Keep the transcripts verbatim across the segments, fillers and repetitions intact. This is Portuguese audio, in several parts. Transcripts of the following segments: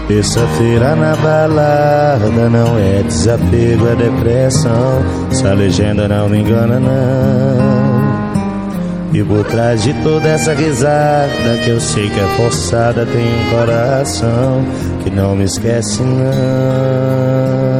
Terça-feira na balada não é desapego, é depressão. Essa legenda não me engana não. E por trás de toda essa risada que eu sei que é forçada, tem um coração que não me esquece não.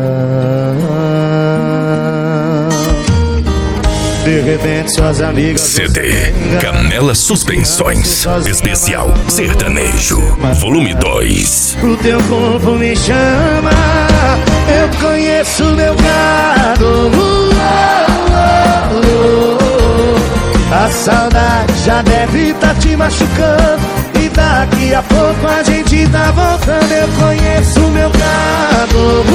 De repente suas amigas... C D Canela Suspensões Especial Sertanejo Volume dois. O teu corpo me chama, eu conheço meu gado. A saudade já deve tá te machucando, e daqui a pouco a gente tá voltando. Eu conheço meu gado.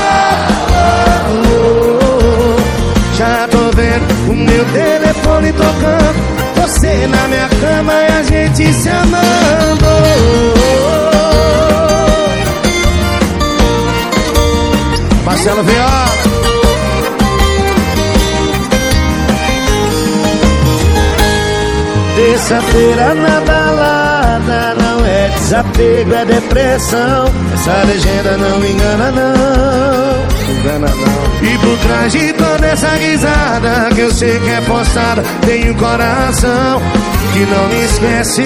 Já tô vendo o meu telefone tocando, você na minha cama e a gente se amando. Marcelo Viola. Terça-feira na balada não é desapego, é depressão. Essa legenda não me engana não. Engana não. E por trás de toda essa risada que eu sei que é forçada, tem um coração que não me esquece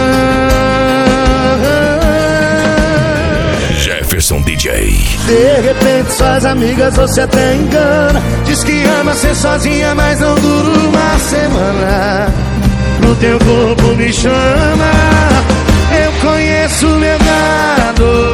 não. Jefferson D J. De repente suas amigas você até engana, diz que ama ser sozinha, mas não dura uma semana. O teu corpo me chama, eu conheço meu gado.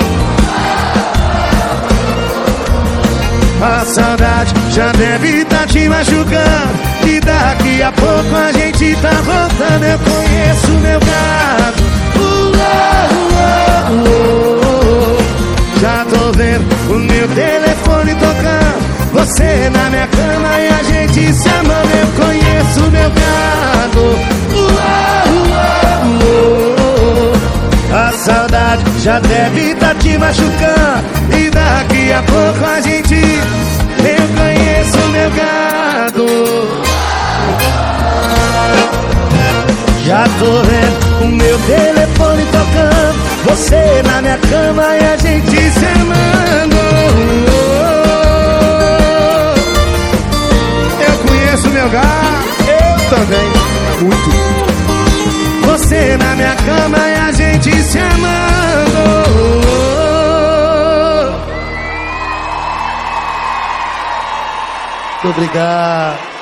A saudade já deve tá te machucando, e daqui a pouco a gente tá voltando. Eu conheço meu gado. uh, uh, uh, uh. Já tô vendo o meu telefone tocando, você na minha cama e a gente se amando. Eu conheço meu gado. uh, uh, uh, uh. A saudade já deve tá te machucando, e daqui a pouco a gente... Eu conheço meu gado. Já tô vendo o meu telefone tocando, você na minha cama e a gente se amando. Eu conheço meu gado. Eu também. Muito. Você na minha cama e a gente se amando. Muito obrigado.